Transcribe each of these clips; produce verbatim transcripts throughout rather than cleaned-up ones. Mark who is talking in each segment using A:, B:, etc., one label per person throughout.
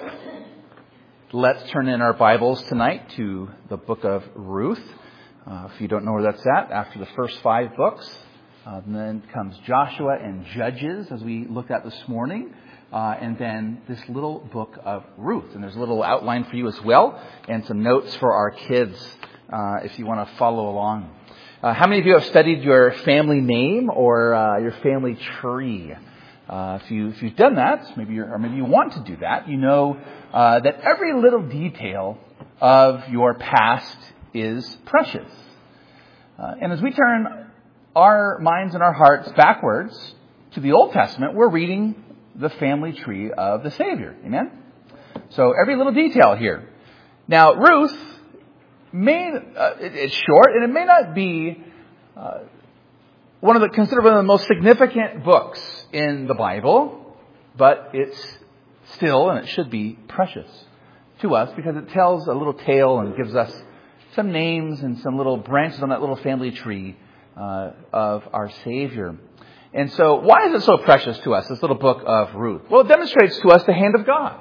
A: Let's turn in our Bibles tonight to the book of Ruth. Uh, if you don't know where that's at, after the first five books, uh, and then comes Joshua and Judges, as we looked at this morning, uh, and then this little book of Ruth. And there's a little outline for you as well, and some notes for our kids uh, if you want to follow along. Uh, how many of you have studied your family name or uh, your family tree? Uh, if you if you've done that, maybe you're, or maybe you want to do that, you know uh, that every little detail of your past is precious. Uh, and as we turn our minds and our hearts backwards to the Old Testament, we're reading the family tree of the Savior. Amen? So every little detail here. Now, Ruth may uh, it, it's short, and it may not be uh, one of the considered one of the most significant books in the Bible, but it's still, and it should be, precious to us because it tells a little tale and gives us some names and some little branches on that little family tree uh, of our Savior. And so why is it so precious to us, this little book of Ruth? Well, it demonstrates to us the hand of God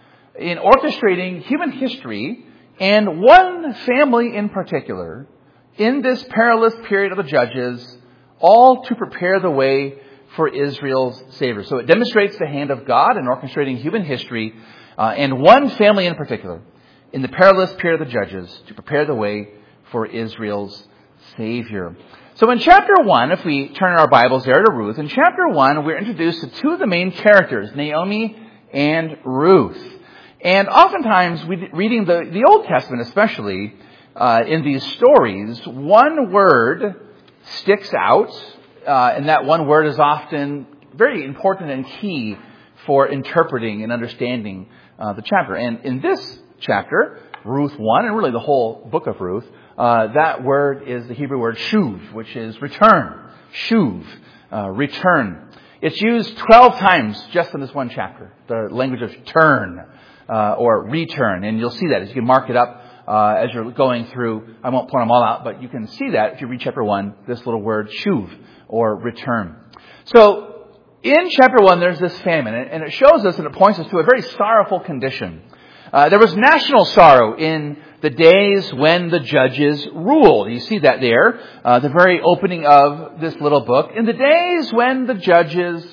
A: in orchestrating human history and one family in particular in this perilous period of the Judges, all to prepare the way for Israel's Savior. So it demonstrates the hand of God in orchestrating human history uh, and one family in particular in the perilous period of the Judges to prepare the way for Israel's Savior. So in chapter one, if we turn our Bibles there to Ruth, in chapter one we're introduced to two of the main characters, Naomi and Ruth. And oftentimes, we, reading the, the Old Testament especially, uh, in these stories, one word sticks out, uh, and that one word is often very important and key for interpreting and understanding uh, the chapter. And in this chapter, Ruth one, and really the whole book of Ruth, uh, that word is the Hebrew word shuv, which is return. Shuv, uh, return. It's used twelve times just in this one chapter, the language of turn uh, or return. And you'll see that as you can mark it up uh, as you're going through. I won't point them all out, but you can see that if you read chapter one, this little word shuv or return. So in chapter one, there's this famine, and it shows us and it points us to a very sorrowful condition. Uh, there was national sorrow in the days when the Judges ruled. You see that there, uh, the very opening of this little book. In the days when the Judges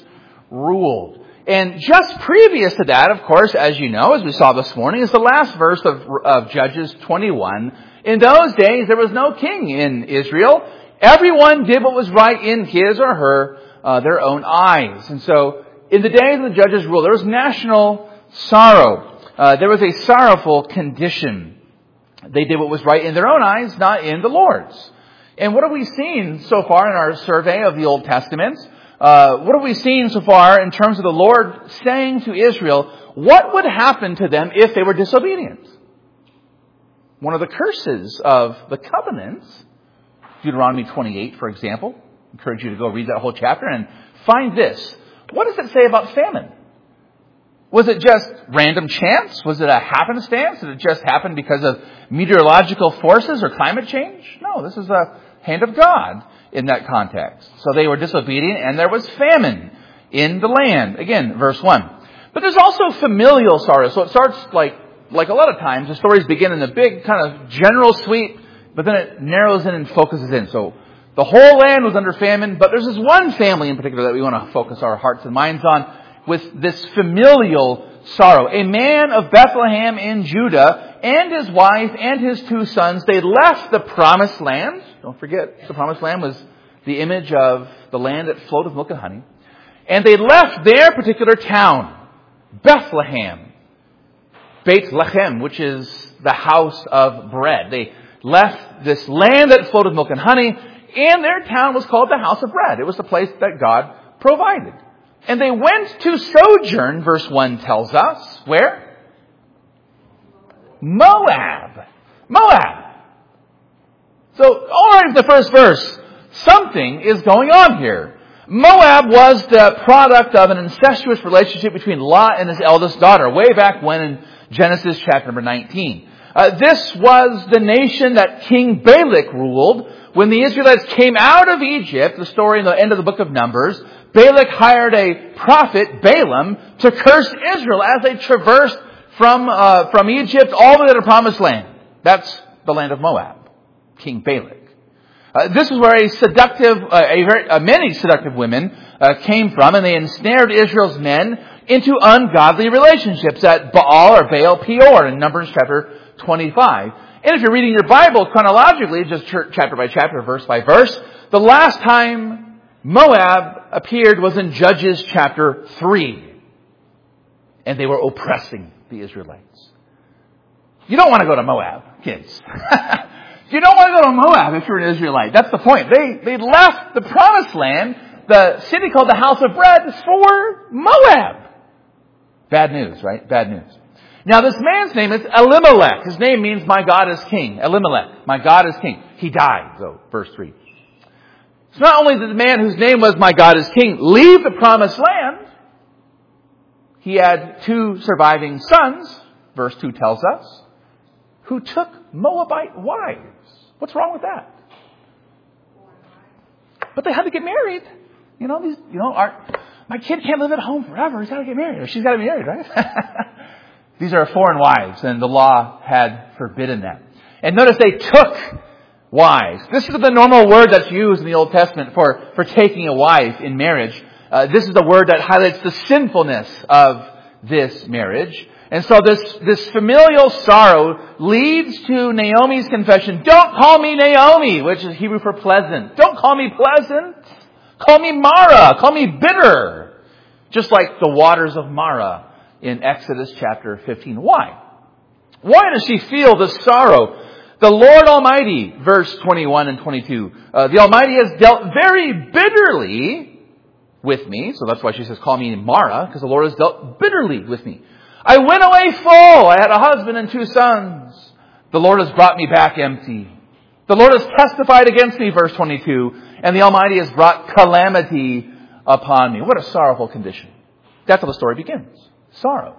A: ruled. And just previous to that, of course, as you know, as we saw this morning, is the last verse of, of Judges twenty-one. In those days, there was no king in Israel. Everyone did what was right in his or her, uh, their own eyes. And so, in the days of the Judges rule, there was national sorrow. Uh, there was a sorrowful condition. They did what was right in their own eyes, not in the Lord's. And what have we seen so far in our survey of the Old Testament? Uh, what have we seen so far in terms of the Lord saying to Israel, what would happen to them if they were disobedient? One of the curses of the covenants, Deuteronomy twenty-eight, for example. I encourage you to go read that whole chapter and find this. What does it say about famine? Was it just random chance? Was it a happenstance? Did it just happen because of meteorological forces or climate change? No, this is the hand of God in that context. So they were disobedient and there was famine in the land. Again, verse one. But there's also familial sorrow. So it starts like, like a lot of times, the stories begin in a big kind of general sweep, but then it narrows in and focuses in. So the whole land was under famine, but there's this one family in particular that we want to focus our hearts and minds on, with this familial sorrow. A man of Bethlehem in Judah and his wife and his two sons, they left the promised land. Don't forget, the promised land was the image of the land that flowed with milk and honey. And they left their particular town, Bethlehem. Beit Lechem, which is the house of bread. They left this land that flowed with milk and honey, and their town was called the house of bread. It was the place that God provided. And they went to sojourn, verse one tells us. Where? Moab. Moab. So, alright, the first verse. Something is going on here. Moab was the product of an incestuous relationship between Lot and his eldest daughter, way back when in Genesis chapter number nineteen. Uh, this was the nation that King Balak ruled. When the Israelites came out of Egypt, the story in the end of the book of Numbers, Balak hired a prophet, Balaam, to curse Israel as they traversed from uh, from Egypt all the way to the Promised Land. That's the land of Moab, King Balak. Uh, this is where a seductive, uh, a very, uh, many seductive women uh, came from, and they ensnared Israel's men into ungodly relationships at Baal or Baal Peor in Numbers chapter twenty-five. And if you're reading your Bible chronologically, just chapter by chapter, verse by verse, the last time Moab appeared was in Judges chapter three. And they were oppressing the Israelites. You don't want to go to Moab, kids. You don't want to go to Moab if you're an Israelite. That's the point. They, they left the Promised Land, the city called the House of Bread, for Moab. Bad news, right? Bad news. Now this man's name is Elimelech. His name means my God is king. Elimelech, my God is king. He died, though, verse three. So not only did the man whose name was my God is king leave the Promised Land, he had two surviving sons, verse two tells us, who took Moabite wives. What's wrong with that? But they had to get married. You know, these, you know, our, my kid can't live at home forever. He's got to get married. Or she's got to be married, right? These are foreign wives, and the law had forbidden that. And notice they took wives. This is the normal word that's used in the Old Testament for, for taking a wife in marriage. Uh, this is the word that highlights the sinfulness of this marriage. And so this, this familial sorrow leads to Naomi's confession. Don't call me Naomi, which is Hebrew for pleasant. Don't call me pleasant. Call me Mara. Call me bitter. Just like the waters of Mara in Exodus chapter fifteen. Why? Why does she feel the sorrow? The Lord Almighty, verse twenty-one and twenty-two. Uh, the Almighty has dealt very bitterly with me. So that's why she says, call me Mara, because the Lord has dealt bitterly with me. I went away full. I had a husband and two sons. The Lord has brought me back empty. The Lord has testified against me, verse twenty-two. And the Almighty has brought calamity upon me. What a sorrowful condition. That's how the story begins. Sorrow.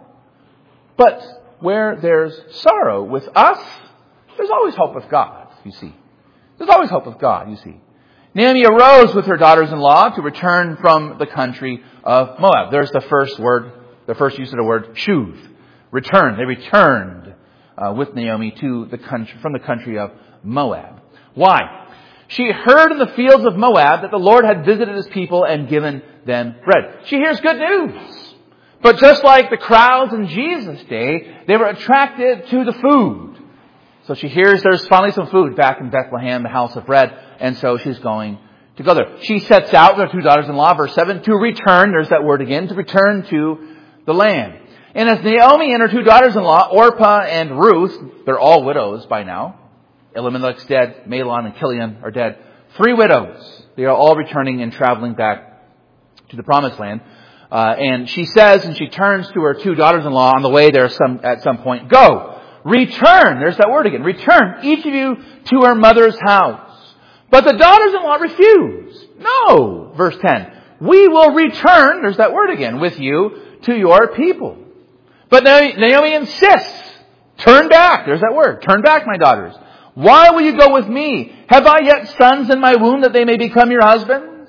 A: But where there's sorrow with us, there's always hope with God, you see. There's always hope with God, you see. Naomi arose with her daughters-in-law to return from the country of Moab. There's the first word, the first use of the word shuv. Return. They returned uh, with Naomi to the country, from the country of Moab. Why? She heard in the fields of Moab that the Lord had visited his people and given them bread. She hears good news. But just like the crowds in Jesus' day, they were attracted to the food. So she hears there's finally some food back in Bethlehem, the house of bread, and so she's going to go there. She sets out with her two daughters-in-law, verse seven, to return, there's that word again, to return to the land. And as Naomi and her two daughters-in-law, Orpah and Ruth, they're all widows by now. Elimelech's dead, Mahlon and Chilion are dead. Three widows. They are all returning and traveling back to the Promised Land. Uh, and she says, and she turns to her two daughters-in-law on the way there some, at some point, go, return, there's that word again, return, each of you to her mother's house. But the daughters-in-law refuse. No, verse ten, we will return, there's that word again, with you to your people. But Naomi insists, turn back, there's that word, turn back, my daughters. Why will you go with me? Have I yet sons in my womb that they may become your husbands?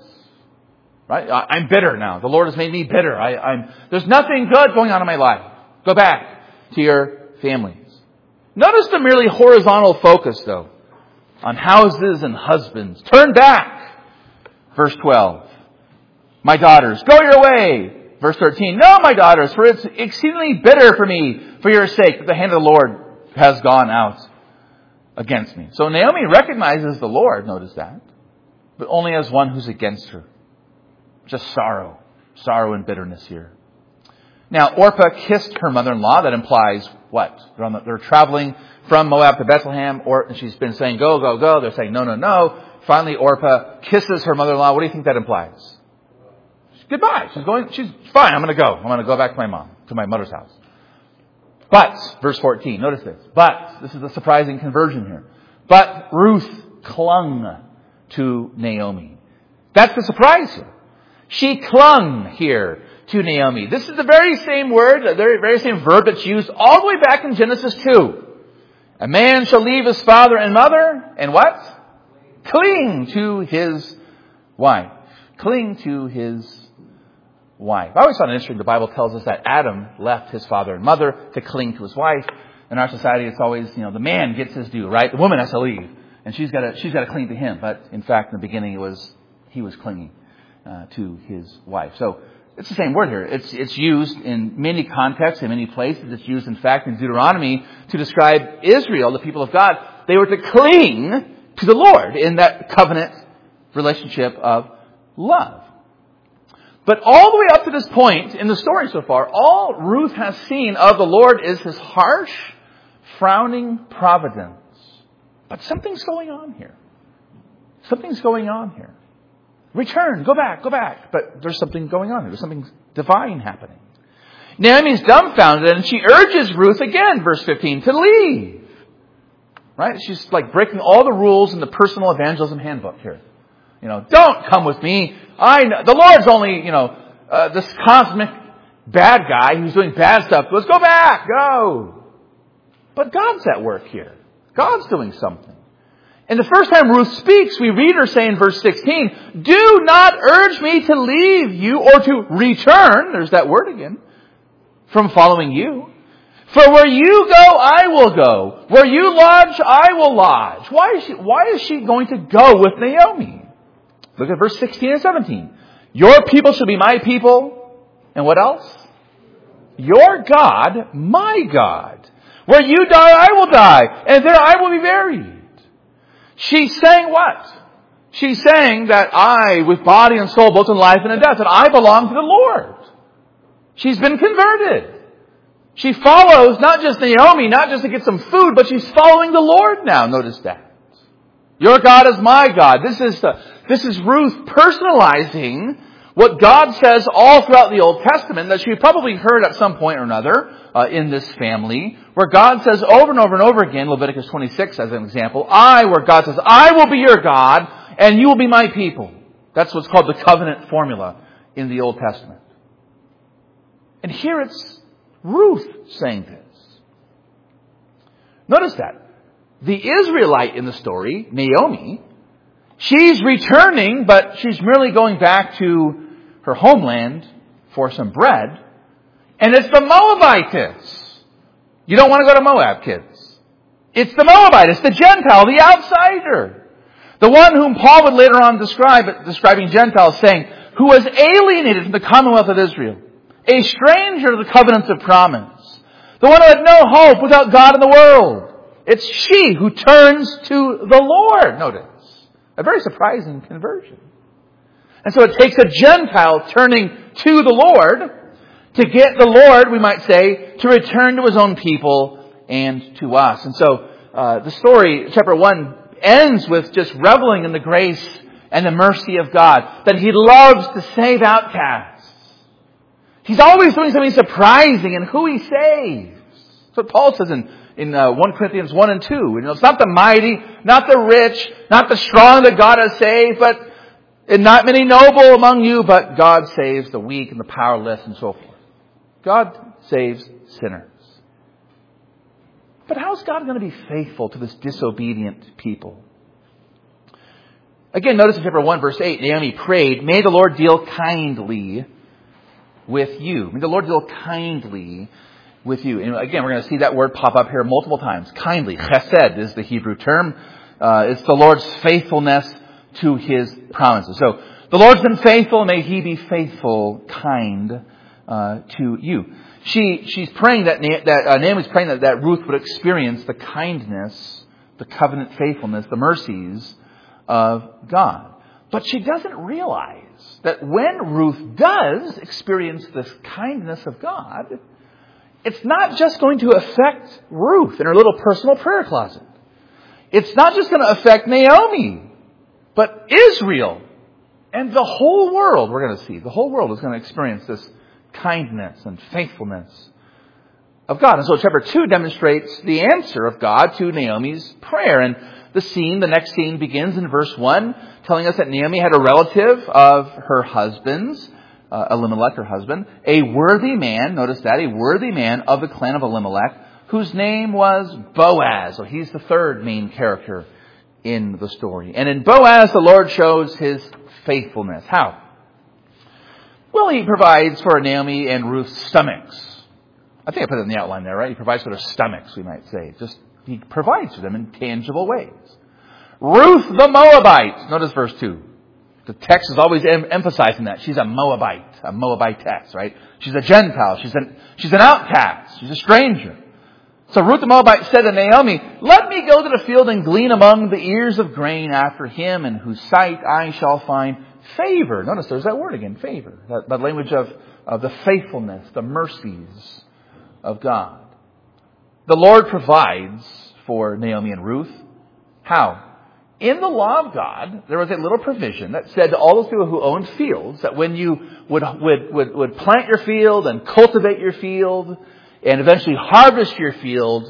A: Right? I'm bitter now. The Lord has made me bitter. I, I'm, there's nothing good going on in my life. Go back to your families. Notice the merely horizontal focus, though, on houses and husbands. Turn back. Verse twelve. My daughters, go your way. Verse thirteen. No, my daughters, for it's exceedingly bitter for me, for your sake, that the hand of the Lord has gone out against me. So Naomi recognizes the Lord, notice that, but only as one who's against her. Just sorrow. Sorrow and bitterness here. Now, Orpah kissed her mother-in-law. That implies what? They're, on the, they're traveling from Moab to Bethlehem, or, and she's been saying, go, go, go. They're saying, no, no, no. Finally, Orpah kisses her mother-in-law. What do you think that implies? Goodbye. She's going, she's fine. I'm going to go. I'm going to go back to my mom, to my mother's house. But, verse fourteen, notice this. But, this is the surprising conversion here. But Ruth clung to Naomi. That's the surprise here. She clung here to Naomi. This is the very same word, the very, very same verb that's used all the way back in Genesis two. A man shall leave his father and mother, and what? Cling to his wife. Cling to his wife. I always found it interesting. The Bible tells us that Adam left his father and mother to cling to his wife. In our society, it's always, you know, the man gets his due, right? The woman has to leave, and she's got to she's got to cling to him. But in fact, in the beginning, it was he was clinging uh, to his wife. So it's the same word here. It's it's used in many contexts, in many places. It's used, in fact, in Deuteronomy to describe Israel, the people of God. They were to cling to the Lord in that covenant relationship of love. But all the way up to this point in the story so far, all Ruth has seen of the Lord is his harsh, frowning providence. But something's going on here. Something's going on here. Return, go back, go back. But there's something going on here. There's something divine happening. Naomi's dumbfounded, and she urges Ruth again, verse fifteen, to leave. Right? She's like breaking all the rules in the personal evangelism handbook here. You know, don't come with me. I know the Lord's only, you know, uh, this cosmic bad guy who's doing bad stuff. Let's go back, go. But God's at work here. God's doing something. And the first time Ruth speaks, we read her say in verse sixteen, do not urge me to leave you or to return, there's that word again, from following you. For where you go, I will go. Where you lodge, I will lodge. Why is she, why is she going to go with Naomi? Look at verse sixteen and seventeen. Your people shall be my people. And what else? Your God, my God. Where you die, I will die. And there I will be buried. She's saying what? She's saying that I, with body and soul, both in life and in death, that I belong to the Lord. She's been converted. She follows not just Naomi, not just to get some food, but she's following the Lord now. Notice that. Your God is my God. This is the, this is Ruth personalizing what God says all throughout the Old Testament that she probably heard at some point or another uh, in this family, where God says over and over and over again, Leviticus twenty-six as an example, I, where God says, I will be your God and you will be my people. That's what's called the covenant formula in the Old Testament. And here it's Ruth saying this. Notice that. The Israelite in the story, Naomi, she's returning, but she's merely going back to her homeland for some bread. And it's the Moabitess. You don't want to go to Moab, kids. It's the Moabite. It's the Gentile, the outsider. The one whom Paul would later on describe, describing Gentiles, saying, who was alienated from the commonwealth of Israel. A stranger to the covenants of promise. The one who had no hope without God in the world. It's she who turns to the Lord. Notice. A very surprising conversion. And so it takes a Gentile turning to the Lord to get the Lord, we might say, to return to his own people and to us. And so uh, the story, chapter one, ends with just reveling in the grace and the mercy of God. That he loves to save outcasts. He's always doing something surprising in who he saves. That's what Paul says in, in uh, First Corinthians one and two. You know, it's not the mighty, not the rich, not the strong that God has saved, but and not many noble among you, but God saves the weak and the powerless and so forth. God saves sinners. But how is God going to be faithful to this disobedient people? Again, notice in chapter one, verse eight, Naomi prayed, may the Lord deal kindly with you. May the Lord deal kindly with you. And again, we're going to see that word pop up here multiple times. Kindly. Chesed is the Hebrew term. Uh, it's the Lord's faithfulness to his promises. So the Lord's been faithful. May he be faithful, kind uh, to you. She she's praying that that uh, Naomi's praying that, that Ruth would experience the kindness, the covenant faithfulness, the mercies of God. But she doesn't realize that when Ruth does experience this kindness of God, it's not just going to affect Ruth in her little personal prayer closet. It's not just going to affect Naomi, but Israel and the whole world, we're going to see. The whole world is going to experience this kindness and faithfulness of God. And so chapter two demonstrates the answer of God to Naomi's prayer. And the scene, the next scene begins in verse one, telling us that Naomi had a relative of her husband's, uh, Elimelech, her husband, a worthy man, notice that, a worthy man of the clan of Elimelech, whose name was Boaz. So he's the third main character in the story. And in Boaz, the Lord shows his faithfulness. How? Well, he provides for Naomi and Ruth's stomachs. I think I put it in the outline there, right? He provides for their stomachs, we might say. Just he provides for them in tangible ways. Ruth the Moabite. Notice verse two. The text is always em- emphasizing that. She's a Moabite, a Moabitess, right? She's a Gentile. She's an, she's an outcast. She's a stranger. So Ruth the Moabite said to Naomi, "Let me go to the field and glean among the ears of grain after him in whose sight I shall find favor." Notice there's that word again, favor. That, that language of, of the faithfulness, the mercies of God. The Lord provides for Naomi and Ruth. How? In the law of God, there was a little provision that said to all those people who owned fields that when you would, would, would, would plant your field and cultivate your field and eventually harvest your field,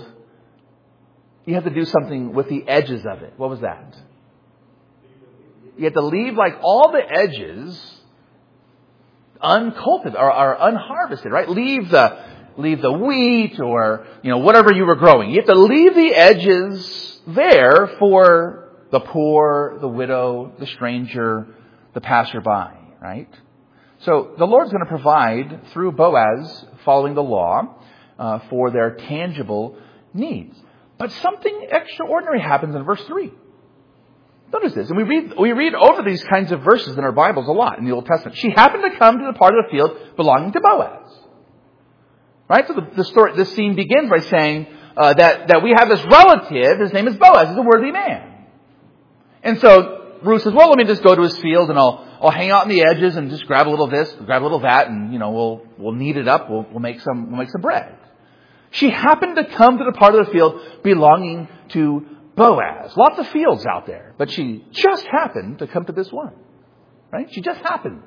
A: you have to do something with the edges of it. What was that? You have to leave like all the edges uncultivated or, or unharvested, right? Leave the leave the wheat or you know whatever you were growing. You have to leave the edges there for the poor, the widow, the stranger, the passerby, right? So the Lord's going to provide through Boaz, following the law, uh, for their tangible needs. But something extraordinary happens in verse three. Notice this, and we read we read over these kinds of verses in our Bibles a lot in the Old Testament. She happened to come to the part of the field belonging to Boaz, right? So the, the story, this scene begins by saying uh, that that we have this relative. His name is Boaz. He's a worthy man. And so Ruth says, well, let me just go to his field and I'll I'll hang out on the edges and just grab a little of this, grab a little of that, and you know we'll we'll knead it up. We'll we'll make some we'll make some bread. She happened to come to the part of the field belonging to Boaz. Lots of fields out there, but she just happened to come to this one, right? She just happened.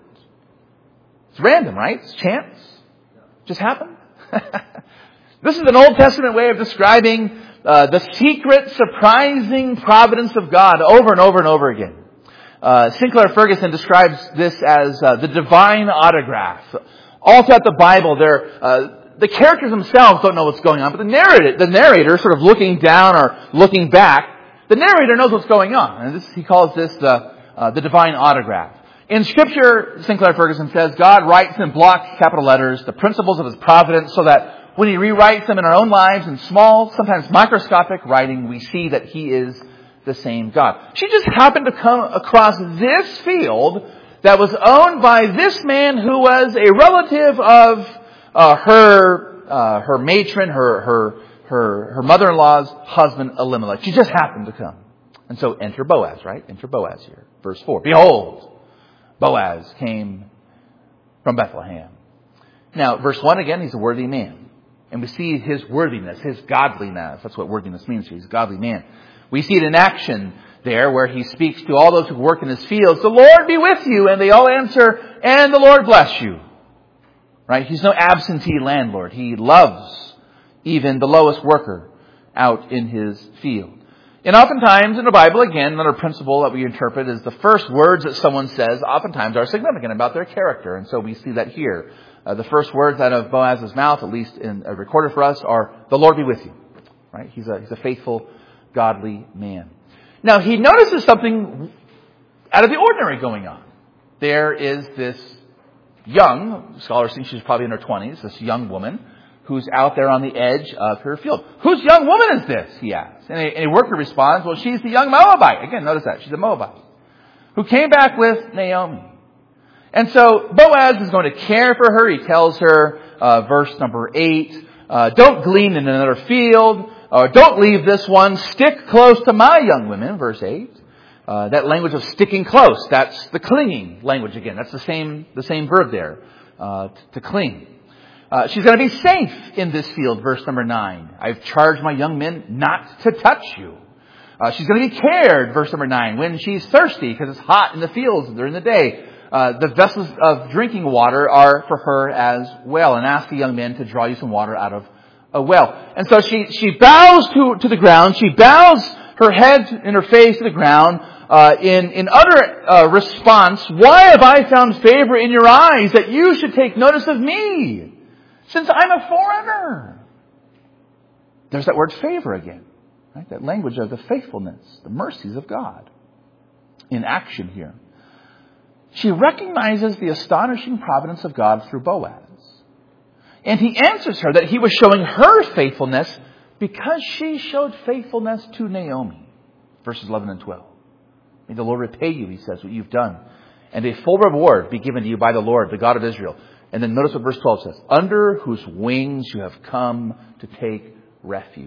A: It's random, right? It's chance. Just happened. This is an Old Testament way of describing Uh, the secret, surprising providence of God over and over and over again. Uh, Sinclair Ferguson describes this as uh, the divine autograph. All throughout the Bible, they're, uh, the characters themselves don't know what's going on, but the narrator, the narrator, sort of looking down or looking back, the narrator knows what's going on. And this, he calls this the, uh, the divine autograph. In Scripture, Sinclair Ferguson says, God writes in block capital letters the principles of His providence so that when He rewrites them in our own lives in small, sometimes microscopic writing, we see that He is the same God. She just happened to come across this field that was owned by this man who was a relative of uh, her uh, her matron, her her her her mother-in-law's husband, Elimelech. She just happened to come. And so enter Boaz, right? Enter Boaz here. Verse four. Behold, Boaz came from Bethlehem. Now, verse one again, he's a worthy man. And we see his worthiness, his godliness. That's what worthiness means. He's a godly man. We see it in action there where he speaks to all those who work in his fields. The Lord be with you. And they all answer, and the Lord bless you. Right? He's no absentee landlord. He loves even the lowest worker out in his field. And oftentimes in the Bible, again, another principle that we interpret is the first words that someone says oftentimes are significant about their character. And so we see that here. Uh, the first words out of Boaz's mouth, at least in, uh, recorded for us, are, the Lord be with you. Right? He's a, he's a faithful, godly man. Now, he notices something out of the ordinary going on. There is this young, scholars think she's probably in her twenties, this young woman who's out there on the edge of her field. Whose young woman is this? He asks. And a, and a worker responds, well, she's the young Moabite. Again, notice that. She's a Moabite. Who came back with Naomi. And so Boaz is going to care for her. He tells her, uh, verse number eight, uh, don't glean in another field, or don't leave this one. Stick close to my young women, verse eight. Uh, that language of sticking close, that's the clinging language again. That's the same, the same verb there, uh, to, to cling. Uh, she's going to be safe in this field, verse number nine. I've charged my young men not to touch you. Uh, she's going to be cared, verse number nine, when she's thirsty because it's hot in the fields during the day. Uh, the vessels of drinking water are for her as well. And ask the young men to draw you some water out of a well. And so she, she bows to, to the ground. She bows her head and her face to the ground uh, in, in utter uh, response. Why have I found favor in your eyes that you should take notice of me, since I'm a foreigner? There's that word favor again. Right? That language of the faithfulness, the mercies of God in action here. she recognizes the astonishing providence of God through Boaz. And he answers her that he was showing her faithfulness because she showed faithfulness to Naomi. Verses eleven and twelve. May the Lord repay you, he says, what you've done, and a full reward be given to you by the Lord, the God of Israel. And then notice what verse twelve says. Under whose wings you have come to take refuge.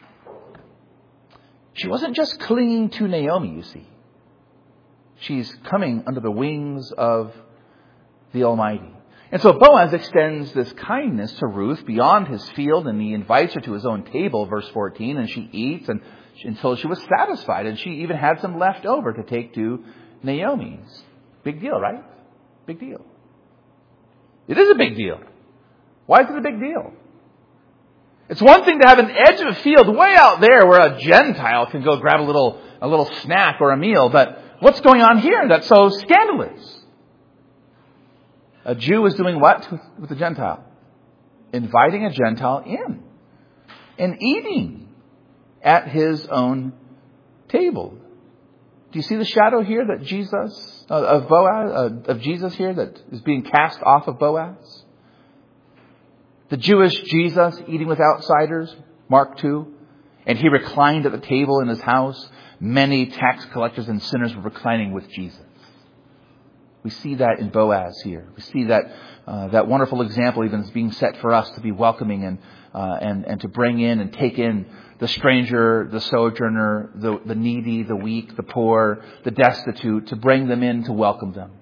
A: She wasn't just clinging to Naomi, you see. She's coming under the wings of the Almighty. And so Boaz extends this kindness to Ruth beyond his field, and he invites her to his own table, verse fourteen, and she eats and until she was satisfied, and she even had some left over to take to Naomi's. Big deal, right? Big deal. It is a big deal. Why is it a big deal? It's one thing to have an edge of a field way out there where a Gentile can go grab a little a little snack or a meal, but what's going on here that's so scandalous? A Jew is doing what with a Gentile? Inviting a Gentile in and eating at his own table. Do you see the shadow here that Jesus, uh, of Boaz, uh, of Jesus here that is being cast off of Boaz? The Jewish Jesus eating with outsiders, Mark two, and he reclined at the table in his house. Many tax collectors and sinners were reclining with Jesus. We see that in Boaz here. We see that uh, that wonderful example even is being set for us to be welcoming and uh, and and to bring in and take in the stranger, the sojourner, the, the needy, the weak, the poor, the destitute, to bring them in, to welcome them.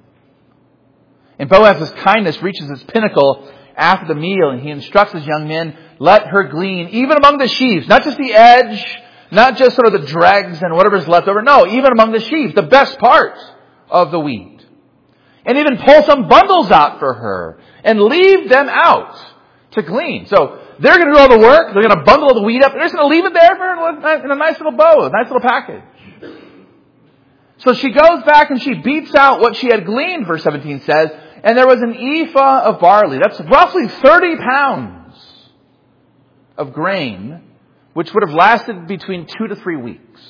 A: And Boaz's kindness reaches its pinnacle after the meal, and he instructs his young men, let her glean, even among the sheaves, not just the edge, not just sort of the dregs and whatever's left over. No, even among the sheaves, the best parts of the wheat. And even pull some bundles out for her and leave them out to glean. So they're going to do all the work. They're going to bundle the wheat up. They're just going to leave it there for her in a nice little bow, a nice little package. So she goes back and she beats out what she had gleaned, verse seventeen says, and there was an ephah of barley. That's roughly thirty pounds of grain, which would have lasted between two to three weeks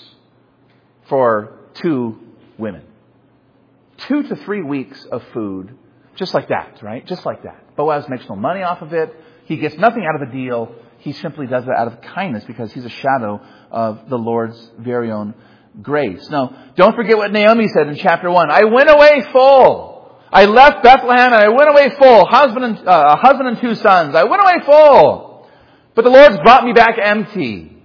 A: for two women. Two to three weeks of food, just like that, right? Just like that. Boaz makes no money off of it. He gets nothing out of the deal. He simply does it out of kindness because he's a shadow of the Lord's very own grace. Now, don't forget what Naomi said in chapter one. I went away full. I left Bethlehem and I went away full. Husband and, uh, a husband and two sons. I went away full. But the Lord's brought me back empty.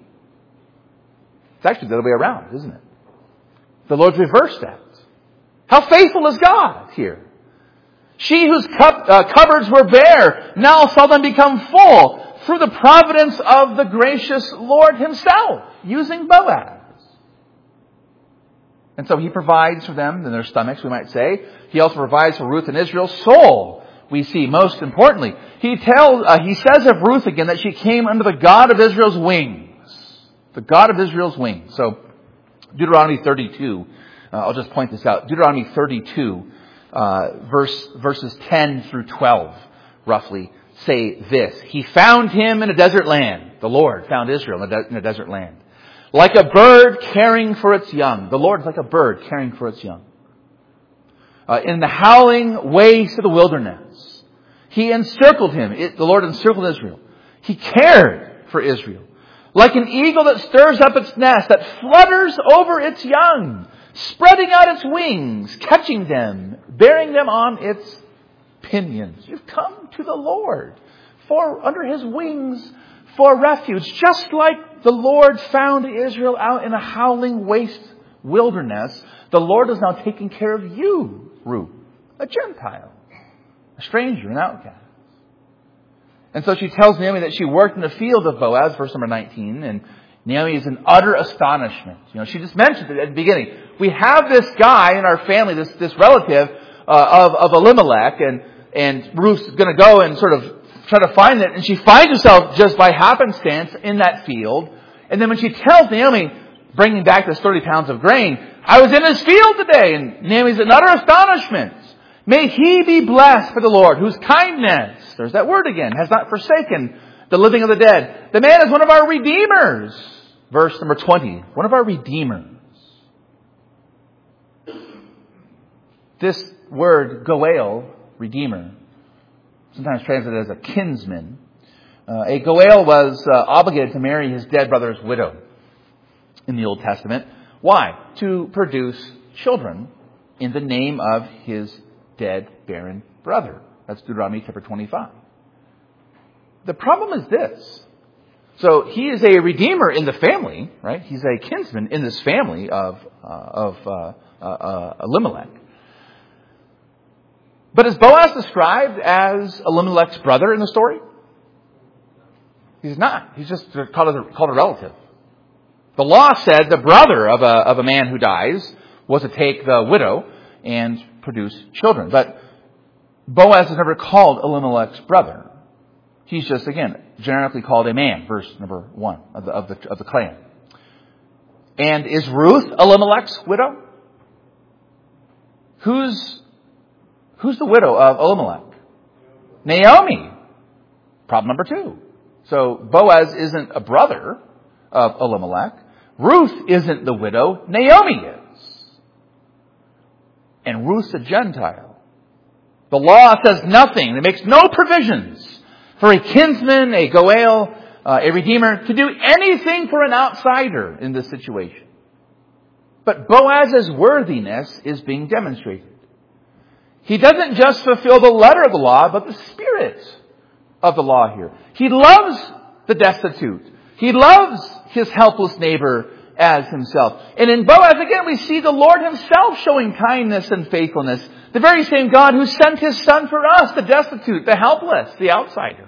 A: It's actually the other way around, isn't it? The Lord's reversed that. How faithful is God here? She whose cup, uh, cupboards were bare now saw them become full through the providence of the gracious Lord himself, using Boaz. And so he provides for them in their stomachs, we might say. He also provides for Ruth and Israel's soul. We see most importantly, he tells, uh, he says of Ruth again that she came under the God of Israel's wings. The God of Israel's wings. So Deuteronomy thirty-two. Uh, I'll just point this out. Deuteronomy thirty-two, uh, verse, verses ten through twelve, roughly, say this. He found him in a desert land. The Lord found Israel in a, de- in a desert land. Like a bird caring for its young. The Lord is like a bird caring for its young. Uh, in the howling waste of the wilderness. He encircled him. It, the Lord encircled Israel. He cared for Israel. Like an eagle that stirs up its nest, that flutters over its young, spreading out its wings, catching them, bearing them on its pinions. You've come to the Lord for under his wings for refuge, just like the Lord found Israel out in a howling waste wilderness. The Lord is now taking care of you, Ruth, a Gentile, a stranger, an outcast. And so she tells Naomi that she worked in the field of Boaz, verse number nineteen, and Naomi is in utter astonishment. You know, she just mentioned it at the beginning. We have this guy in our family, this, this relative uh, of, of Elimelech, and, and Ruth's going to go and sort of try to find it. And she finds herself just by happenstance in that field. And then when she tells Naomi, bringing back this thirty pounds of grain, I was in his field today. And Naomi's in utter astonishment. May he be blessed for the Lord, whose kindness, there's that word again, has not forsaken the living of the dead. The man is one of our redeemers. Verse number twenty. One of our redeemers. This word, goel, redeemer, sometimes translated as a kinsman. Uh, a goel was uh, obligated to marry his dead brother's widow in the Old Testament. Why? To produce children in the name of his dead, barren brother. That's Deuteronomy chapter twenty-five. The problem is this. So he is a redeemer in the family, right? He's a kinsman in this family of uh, of uh, uh, uh, Elimelech. But is Boaz described as Elimelech's brother in the story? He's not. He's just called a, called a relative. The law said the brother of a of a man who dies was to take the widow and produce children. But Boaz is never called Elimelech's brother. He's just, again, generically called a man, verse number one of the, of the, of the clan. And is Ruth Elimelech's widow? Who's, who's the widow of Elimelech? Naomi. Problem number two. So Boaz isn't a brother of Elimelech. Ruth isn't the widow. Naomi is. And Ruth's a Gentile. The law says nothing. It makes no provisions for a kinsman, a goel, uh, a redeemer, to do anything for an outsider in this situation. But Boaz's worthiness is being demonstrated. He doesn't just fulfill the letter of the law, but the spirit of the law here. He loves the destitute. He loves his helpless neighbor as himself. And in Boaz, again, we see the Lord himself showing kindness and faithfulness. The very same God who sent his son for us, the destitute, the helpless, the outsider.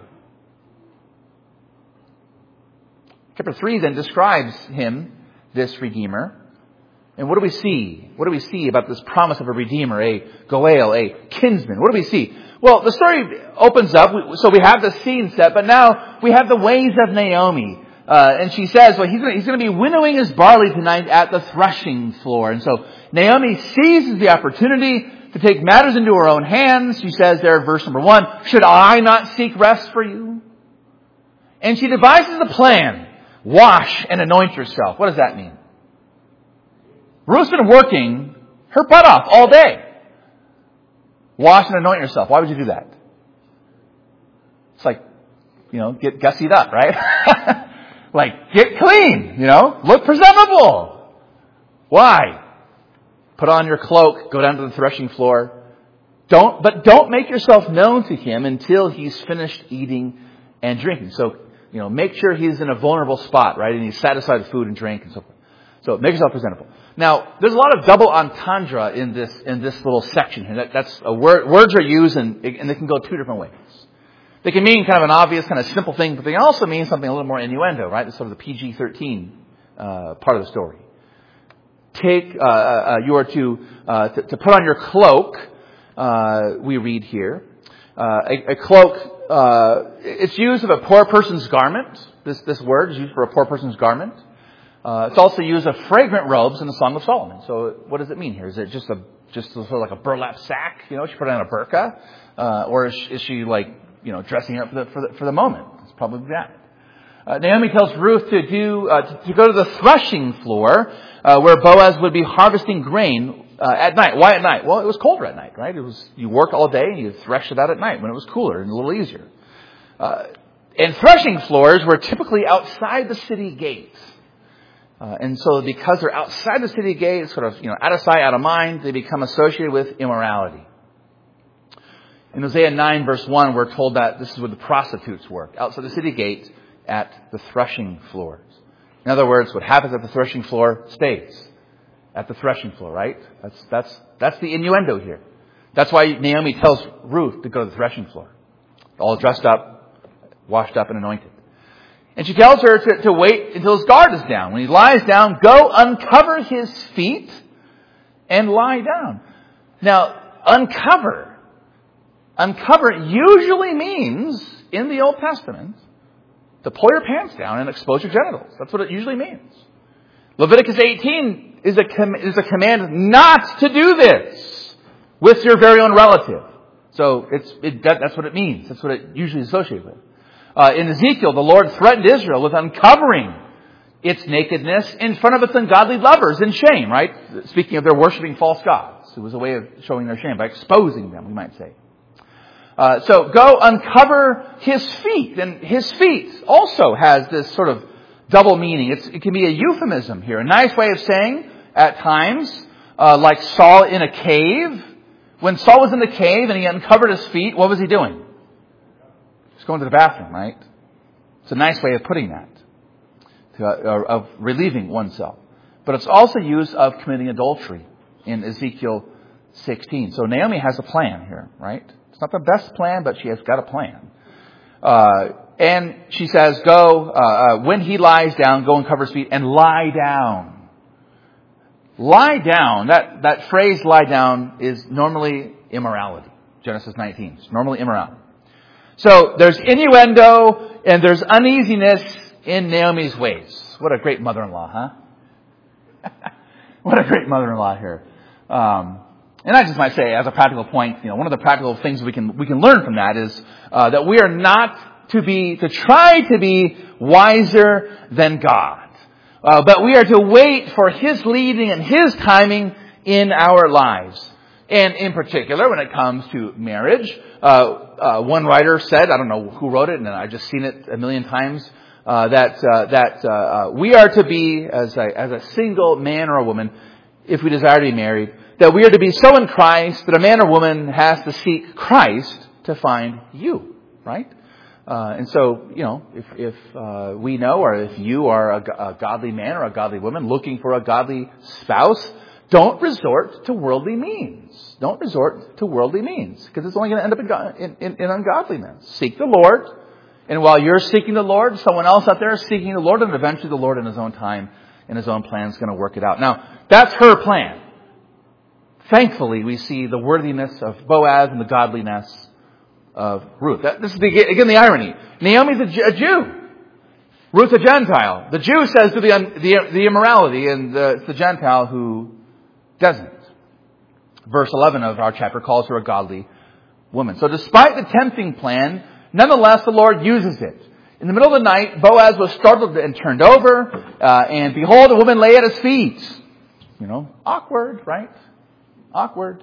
A: Chapter three then describes him, this redeemer. And what do we see? What do we see about this promise of a redeemer, a goel, a kinsman? What do we see? Well, the story opens up, so we have the scene set, but now we have the ways of Naomi. Uh, and she says, well, he's going, he's going to be winnowing his barley tonight at the threshing floor. And so Naomi seizes the opportunity to take matters into her own hands. She says there, verse number one, should I not seek rest for you? And she devises a plan. Wash and anoint yourself. What does that mean? Ruth's been working her butt off all day. Wash and anoint yourself. Why would you do that? It's like, you know, get gussied up, right? Like, get clean, you know, look presentable. Why? Put on your cloak, go down to the threshing floor. Don't, but don't make yourself known to him until he's finished eating and drinking. So, you know, make sure he's in a vulnerable spot, right? And he's satisfied with food and drink and so forth. So make yourself presentable. Now, there's a lot of double entendre in this, in this little section here. That, that's a word, words are used and, and they can go two different ways. They can mean kind of an obvious, kind of simple thing, but they can also mean something a little more innuendo, right? It's sort of the P G thirteen uh, part of the story. Take, uh, uh, you are to, uh, to to put on your cloak. Uh, we read here, uh, a, a cloak. Uh, it's used of a poor person's garment. This this word is used for a poor person's garment. Uh, it's also used of fragrant robes in the Song of Solomon. So, what does it mean here? Is it just a just sort of like a burlap sack? You know, she put on a burqa, uh, or is, is she like, you know, dressing up for the, for the, for the moment? It's probably that. Uh, Naomi tells Ruth to do, uh, to, to go to the threshing floor, uh, where Boaz would be harvesting grain, uh, at night. Why at night? Well, it was colder at night, right? It was, you work all day and you thresh it out at night when it was cooler and a little easier. Uh, and threshing floors were typically outside the city gates. Uh, and so because they're outside the city gates, sort of, you know, out of sight, out of mind, they become associated with immorality. In Hosea nine verse one, we're told that this is where the prostitutes work, outside the city gate at the threshing floors. In other words, what happens at the threshing floor stays at the threshing floor, right? That's, that's, that's the innuendo here. That's why Naomi tells Ruth to go to the threshing floor. All dressed up, washed up and anointed. And she tells her to, to wait until his guard is down. When he lies down, go uncover his feet and lie down. Now, uncover. Uncover usually means, in the Old Testament, to pull your pants down and expose your genitals. That's what it usually means. Leviticus eighteen is a, com- is a command not to do this with your very own relative. So it's, it, that, that's what it means. That's what it usually is associated with. Uh, in Ezekiel, the Lord threatened Israel with uncovering its nakedness in front of its ungodly lovers in shame, right? Speaking of their worshiping false gods. It was a way of showing their shame, by exposing them, we might say. Uh, so go uncover his feet. And his feet also has this sort of double meaning. It's, it can be a euphemism here. A nice way of saying, at times, uh, like Saul in a cave. When Saul was in the cave and he uncovered his feet, what was he doing? He was going to the bathroom, right? It's a nice way of putting that. To, uh, of relieving oneself. But it's also used of committing adultery in Ezekiel sixteen. So Naomi has a plan here, right? It's not the best plan, but she has got a plan. Uh, and she says, go, uh, uh, when he lies down, go and cover his feet and lie down. Lie down, that, that phrase lie down is normally immorality. Genesis nineteen. It's normally immorality. So there's innuendo and there's uneasiness in Naomi's ways. What a great mother-in-law, huh? What a great mother-in-law here. Um, and I just might say, as a practical point, you know, one of the practical things we can we can learn from that is uh, that we are not to be to try to be wiser than God, uh, but we are to wait for His leading and His timing in our lives. And in particular, when it comes to marriage, uh, uh, one writer said, I don't know who wrote it, and I've just seen it a million times. Uh, that uh, that uh, uh, we are to be, as a, as a single man or a woman, if we desire to be married, that we are to be so in Christ that a man or woman has to seek Christ to find you, right? Uh, and so, you know, if, if uh, we know, or if you are a, a godly man or a godly woman looking for a godly spouse, don't resort to worldly means. Don't resort to worldly means, because it's only going to end up in, in, in ungodliness. Seek the Lord. And while you're seeking the Lord, someone else out there is seeking the Lord, and eventually the Lord in His own time, in His own plan, is going to work it out. Now, that's her plan. Thankfully, we see the worthiness of Boaz and the godliness of Ruth. That, this is, the, again, the irony. Naomi's a, a Jew. Ruth's a Gentile. The Jew says to the, the, the immorality, and the, it's the Gentile who doesn't. Verse eleven of our chapter calls her a godly woman. So despite the tempting plan, nonetheless, the Lord uses it. In the middle of the night, Boaz was startled and turned over, uh, and behold, a woman lay at his feet. You know, awkward, right? Awkward.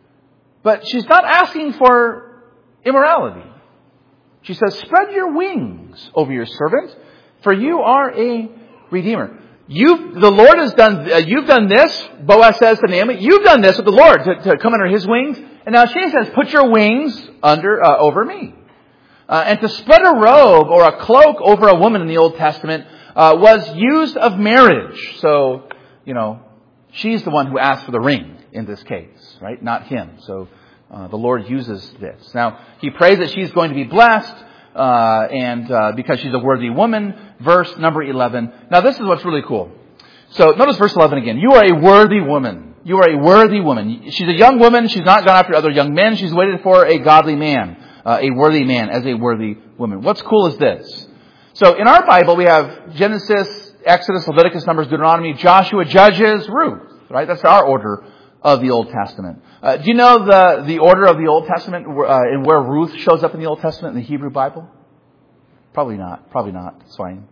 A: But she's not asking for immorality. She says, spread your wings over your servant, for you are a redeemer. You, the Lord has done, uh, you've done this, Boaz says to Naomi, you've done this with the Lord to, to come under His wings. And now she says, put your wings under, uh, over me. Uh, and to spread a robe or a cloak over a woman in the Old Testament uh, was used of marriage. So, you know, she's the one who asked for the ring in this case, right? Not him. So uh, the Lord uses this. Now, He prays that she's going to be blessed, uh, and uh, because she's a worthy woman. Verse number eleven. Now, this is what's really cool. So notice verse eleven again. You are a worthy woman. You are a worthy woman. She's a young woman. She's not gone after other young men. She's waited for a godly man. Uh, a worthy man as a worthy woman. What's cool is this. So in our Bible, we have Genesis, Exodus, Leviticus, Numbers, Deuteronomy, Joshua, Judges, Ruth. Right? That's our order of the Old Testament. Uh, do you know the, the order of the Old Testament uh, and where Ruth shows up in the Old Testament in the Hebrew Bible? Probably not. Probably not. It's fine.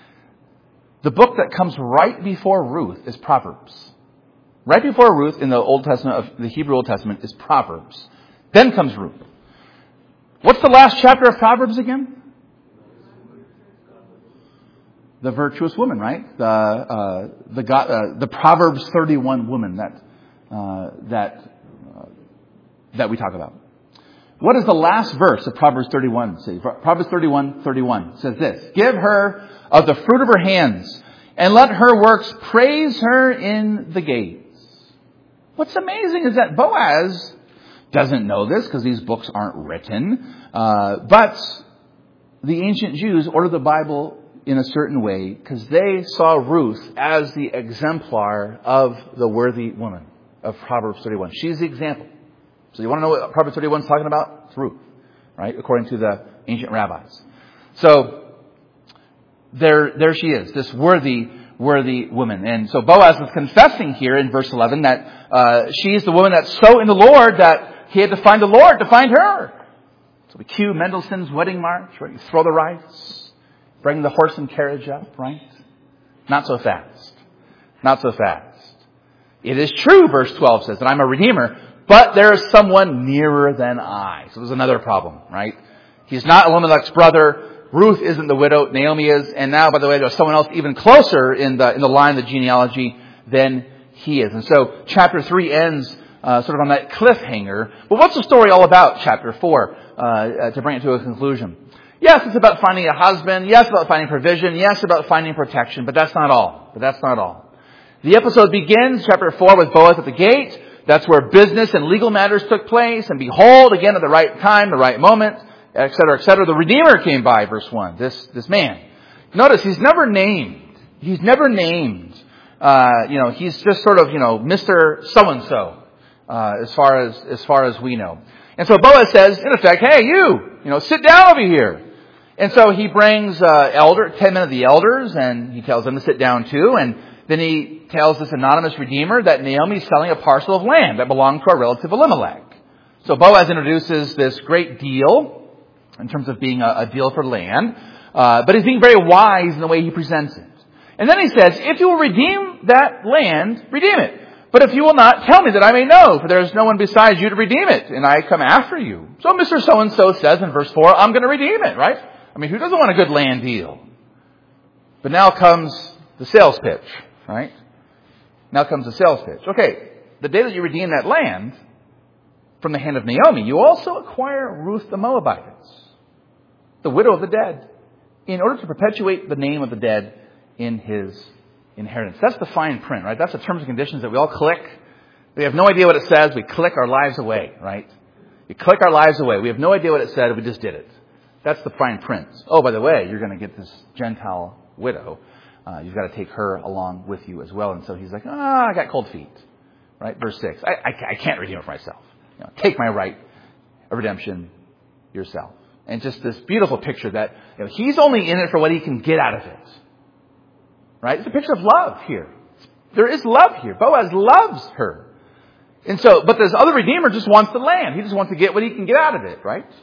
A: The book that comes right before Ruth is Proverbs. Right before Ruth in the Old Testament, of the Hebrew Old Testament, is Proverbs. Then comes Ruth. What's the last chapter of Proverbs again? The virtuous woman, right? The uh, the God, uh, the Proverbs thirty-one woman that uh, that uh, that we talk about. What does the last verse of Proverbs thirty-one say? Proverbs thirty-one thirty-one says this: "Give her of the fruit of her hands, and let her works praise her in the gates." What's amazing is that Boaz doesn't know this because these books aren't written. Uh, but the ancient Jews ordered the Bible in a certain way because they saw Ruth as the exemplar of the worthy woman of Proverbs thirty-one. She's the example. So you want to know what Proverbs thirty-one is talking about? It's Ruth, right? According to the ancient rabbis. So there, there she is, this worthy worthy woman. And so Boaz is confessing here in verse eleven that uh, she is the woman that's so in the Lord that he had to find the Lord to find her. So we cue Mendelssohn's Wedding March, right? You throw the rice, bring the horse and carriage up, right? Not so fast. Not so fast. It is true, verse twelve says, that I'm a redeemer, but there is someone nearer than I. So there's another problem, right? He's not Elimelech's brother. Ruth isn't the widow. Naomi is. And now, by the way, there's someone else even closer in the in the line of the genealogy than he is. And so chapter three ends uh, sort of on that cliffhanger. But what's the story all about, chapter four, uh, uh, to bring it to a conclusion? Yes, it's about finding a husband. Yes, about finding provision. Yes, about finding protection. But that's not all. But that's not all. The episode begins, chapter four, with Boaz at the gate. That's where business and legal matters took place. And behold, again, at the right time, the right moment, et cetera, et cetera, the Redeemer came by, verse one. This this man. Notice, he's never named. He's never named. Uh, you know, he's just sort of, you know, Mister So-and-so, uh, as far as as far as we know. And so Boaz says, in effect, hey, you, you know, sit down over here. And so he brings uh, elder, ten men of the elders, and he tells them to sit down too. And then he tells this anonymous redeemer that Naomi's selling a parcel of land that belonged to our relative Elimelech. So Boaz introduces this great deal in terms of being a, a deal for land, uh, but he's being very wise in the way he presents it. And then he says, if you will redeem that land, redeem it. But if you will not, tell me that I may know, for there is no one besides you to redeem it, and I come after you. So Mister So-and-so says in verse four, I'm going to redeem it, right? I mean, who doesn't want a good land deal? But now comes the sales pitch, right? Now comes the sales pitch. Okay, the day that you redeem that land from the hand of Naomi, you also acquire Ruth the Moabitess, the widow of the dead, in order to perpetuate the name of the dead in his inheritance. That's the fine print, right? That's the terms and conditions that we all click. We have no idea what it says. We click our lives away, right? We click our lives away. We have no idea what it said. We just did it. That's the fine print. Oh, by the way, you're going to get this Gentile widow. Uh, you've got to take her along with you as well. And so he's like, ah, I got cold feet. Right? Verse six. I, I, I can't redeem it for myself. You know, take my right of redemption yourself. And just this beautiful picture that, you know, he's only in it for what he can get out of it. Right? It's a picture of love here. There is love here. Boaz loves her. And so, but this other redeemer just wants the land. He just wants to get what he can get out of it, right?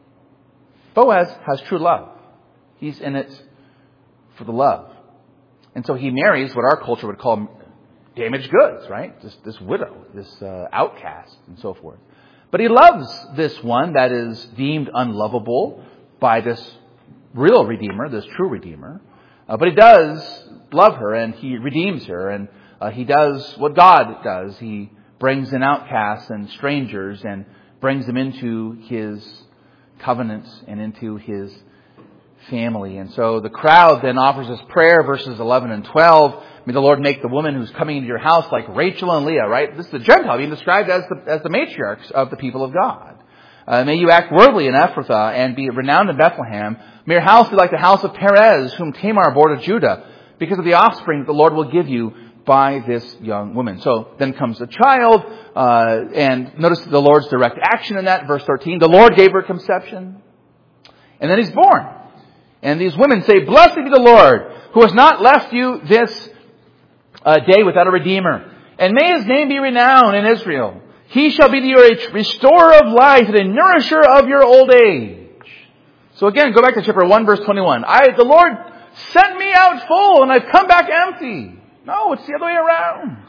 A: Boaz has true love. He's in it for the love. And so he marries what our culture would call damaged goods, right? This, this widow, this uh, outcast, and so forth. But he loves this one that is deemed unlovable by this real redeemer, this true redeemer. Uh, but he does love her, and he redeems her, and uh, he does what God does. He brings in outcasts and strangers and brings them into his covenant and into his family. And so the crowd then offers us prayer, verses eleven and twelve. May the Lord make the woman who's coming into your house like Rachel and Leah, right? This is the Gentile being described as the, as the matriarchs of the people of God. Uh, may you act worthily in Ephrathah and be renowned in Bethlehem. May your house be like the house of Perez, whom Tamar bore to Judah, because of the offspring that the Lord will give you by this young woman. So then comes the child, uh, and notice the Lord's direct action in that, verse thirteen. The Lord gave her conception, and then he's born. And these women say, blessed be the Lord, who has not left you this uh, day without a redeemer. And may his name be renowned in Israel. He shall be to you a restorer of life and a nourisher of your old age. So again, go back to chapter one, verse twenty-one. I, the Lord sent me out full, and I've come back empty. No, it's the other way around.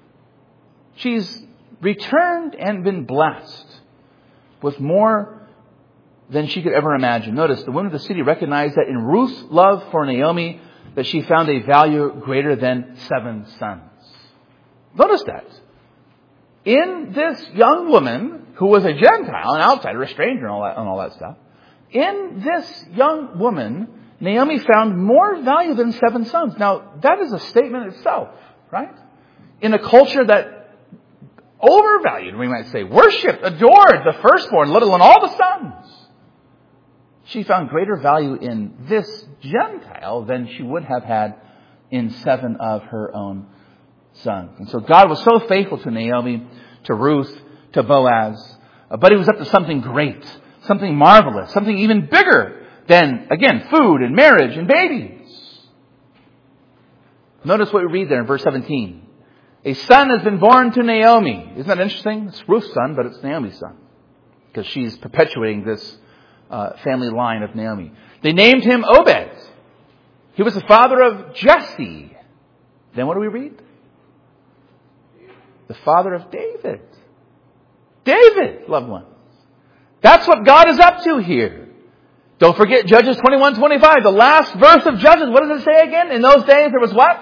A: She's returned and been blessed with more than she could ever imagine. Notice, the women of the city recognized that in Ruth's love for Naomi, that she found a value greater than seven sons. Notice that. In this young woman, who was a Gentile, an outsider, a stranger, and all that, and all that stuff, in this young woman, Naomi found more value than seven sons. Now, that is a statement itself, right? In a culture that overvalued, we might say, worshipped, adored the firstborn, let alone all the sons. She found greater value in this Gentile than she would have had in seven of her own sons. And so God was so faithful to Naomi, to Ruth, to Boaz, but he was up to something great, something marvelous, something even bigger than, again, food and marriage and babies. Notice what we read there in verse seventeen. A son has been born to Naomi. Isn't that interesting? It's Ruth's son, but it's Naomi's son, because she's perpetuating this uh, family line of Naomi. They named him Obed. He was the father of Jesse. Then what do we read? the father of David. David, loved ones. That's what God is up to here. Don't forget Judges twenty-one twenty-five, the last verse of Judges. What does it say again? In those days there was what?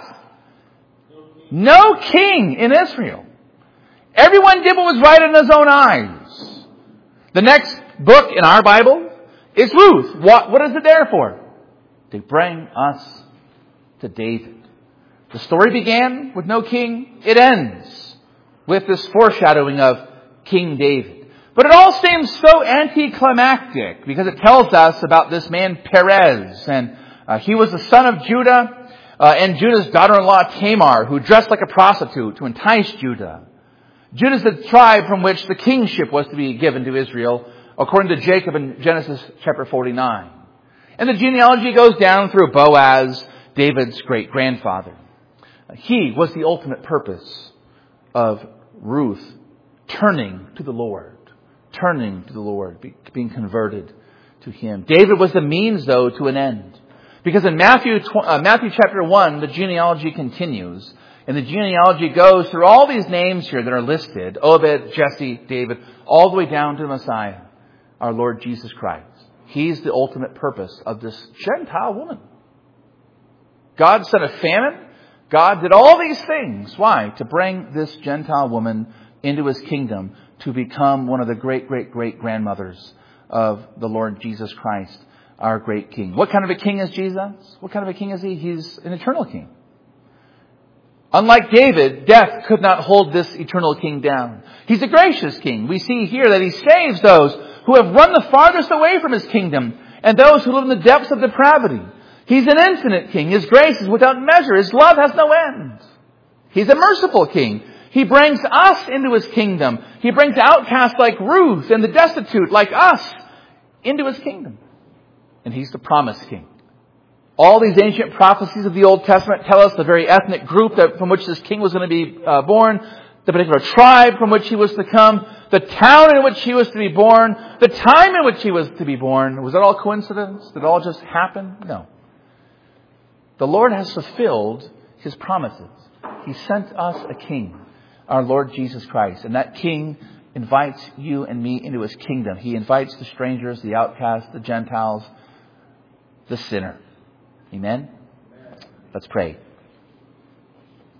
A: No king in Israel. Everyone did what was right in his own eyes. The next book in our Bible is Ruth. What, what is it there for? To bring us to David. The story began with no king. It ends with this foreshadowing of King David. But it all seems so anticlimactic because it tells us about this man Perez. And uh, he was the son of Judah uh, and Judah's daughter-in-law Tamar, who dressed like a prostitute to entice Judah. Judah is the tribe from which the kingship was to be given to Israel, according to Jacob in Genesis chapter forty-nine. And the genealogy goes down through Boaz, David's great-grandfather. He was the ultimate purpose of Ruth turning to the Lord. Turning to the Lord, being converted to Him. David was the means, though, to an end. Because in Matthew, uh, Matthew chapter one, the genealogy continues. And the genealogy goes through all these names here that are listed. Obed, Jesse, David, all the way down to the Messiah, our Lord Jesus Christ. He's the ultimate purpose of this Gentile woman. God sent a famine. God did all these things. Why? To bring this Gentile woman into His kingdom to become one of the great, great, great grandmothers of the Lord Jesus Christ, our great King. What kind of a king is Jesus? What kind of a king is He? He's an eternal king. Unlike David, death could not hold this eternal king down. He's a gracious king. We see here that He saves those who have run the farthest away from His kingdom and those who live in the depths of depravity. He's an infinite king. His grace is without measure. His love has no end. He's a merciful king. He brings us into His kingdom. He brings outcasts like Ruth and the destitute like us into His kingdom. And He's the promised king. All these ancient prophecies of the Old Testament tell us the very ethnic group that from which this king was going to be uh, born, the particular tribe from which he was to come, the town in which he was to be born, the time in which he was to be born. Was that all coincidence? Did it all just happen? No. The Lord has fulfilled His promises. He sent us a king, our Lord Jesus Christ. And that king invites you and me into His kingdom. He invites the strangers, the outcasts, the Gentiles, the sinner. Amen? Let's pray.